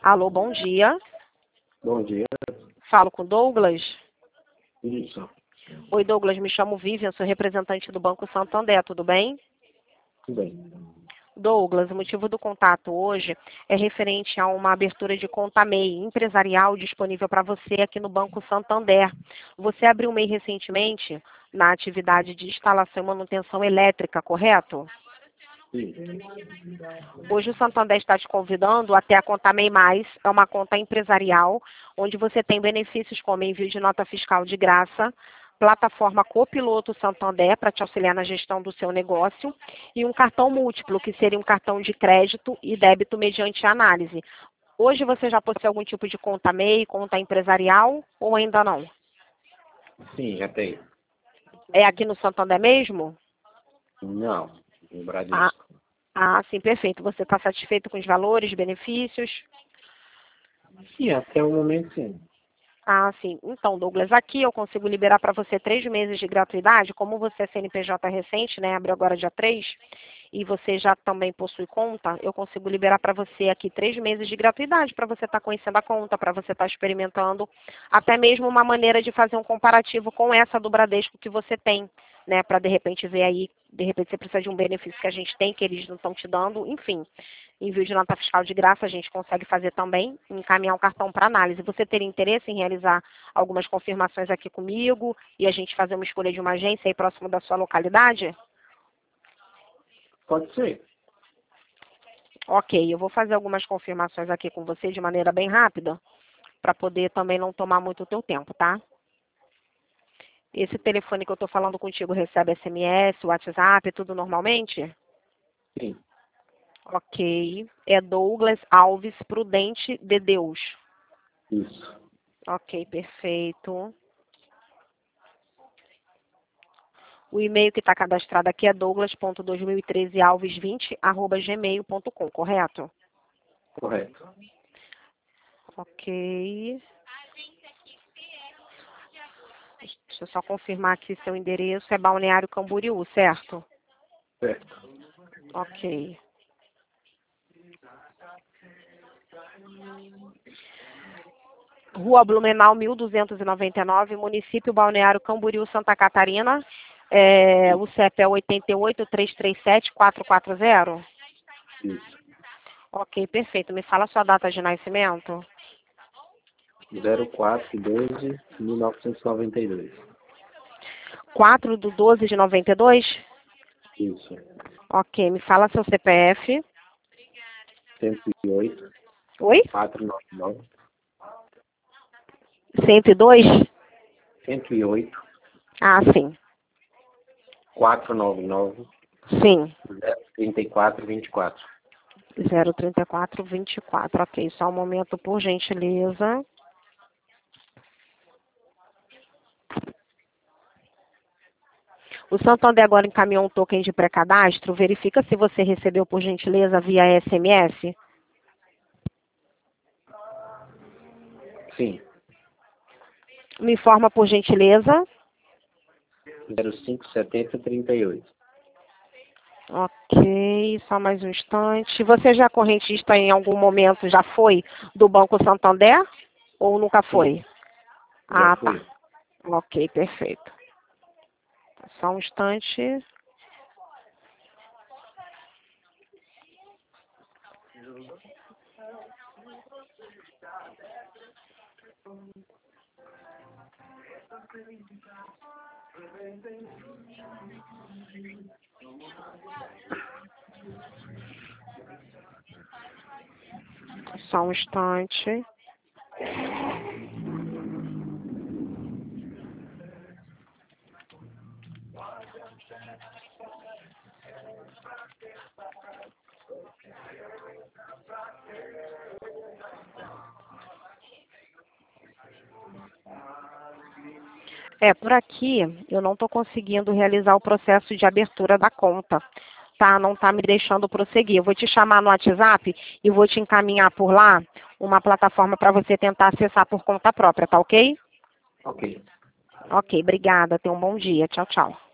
Alô, bom dia. Bom dia. Falo com Douglas. Isso. Oi, Douglas, me chamo Vivian, sou representante do Banco Santander, tudo bem? Tudo bem. Douglas, o motivo do contato hoje é referente a uma abertura de conta MEI empresarial disponível para você aqui no Banco Santander. Você abriu um MEI recentemente na atividade de instalação e manutenção elétrica, correto? Sim. Hoje o Santander está te convidando até a conta MEI+, é uma conta empresarial, onde você tem benefícios como envio de nota fiscal de graça, plataforma Copiloto Santander para te auxiliar na gestão do seu negócio e um cartão múltiplo, que seria um cartão de crédito e débito mediante análise. Hoje você já possui algum tipo de conta MEI, conta empresarial ou ainda não? Sim, já tem. É aqui no Santander mesmo? Não, no Ah, Bradesco. sim, perfeito. Você está satisfeito com os valores, benefícios? Sim, até o momento sim. Sim. Então, Douglas, aqui eu consigo liberar para você 3 meses de gratuidade. Como você é CNPJ recente, né? Abriu agora dia 3, e você já também possui conta, eu consigo liberar para você aqui 3 meses de gratuidade para você estar conhecendo a conta, para você estar experimentando, até mesmo uma maneira de fazer um comparativo com essa do Bradesco que você tem, né? Para de repente ver aí, de repente você precisa de um benefício que a gente tem, que eles não estão te dando, enfim. Envio de nota fiscal de graça a gente consegue fazer também, encaminhar um cartão para análise. Você teria interesse em realizar algumas confirmações aqui comigo e a gente fazer uma escolha de uma agência aí próximo da sua localidade? Pode ser. Ok, eu vou fazer algumas confirmações aqui com você de maneira bem rápida, para poder também não tomar muito o teu tempo, tá? Esse telefone que eu estou falando contigo recebe SMS, WhatsApp, tudo normalmente? Sim. Ok. É Douglas Alves Prudente de Deus. Isso. Ok, perfeito. O e-mail que está cadastrado aqui é douglas.2013alves20@gmail.com, correto? Correto. Ok. Deixa eu só confirmar aqui seu endereço. É Balneário Camboriú, certo? Certo. Ok. Rua Blumenau, 1299, município Balneário Camboriú, Santa Catarina. O CEP é 88-337-440? Isso. Ok, perfeito. Me fala a sua data de nascimento. 04/12/1992. 4/12/92? Isso. Ok, me fala seu CPF. 108 Oi? 499. 102? 108 Sim. 499 Sim. 03424. 03424. Ok, só um momento, por gentileza. O Santander agora encaminhou um token de pré-cadastro. Verifica se você recebeu, por gentileza, via SMS. Sim. Me informa, por gentileza. 057038. Ok, só mais um instante. Você já é correntista em algum momento, já foi do Banco Santander? Ou nunca Sim. foi? Já Tá. fui. Ok, perfeito. Só um instante. Só um instante. Por aqui eu não estou conseguindo realizar o processo de abertura da conta, tá? Não está me deixando prosseguir. Eu vou te chamar no WhatsApp e vou te encaminhar por lá uma plataforma para você tentar acessar por conta própria, tá ok? Ok. Ok, obrigada. Tenha um bom dia. Tchau, tchau.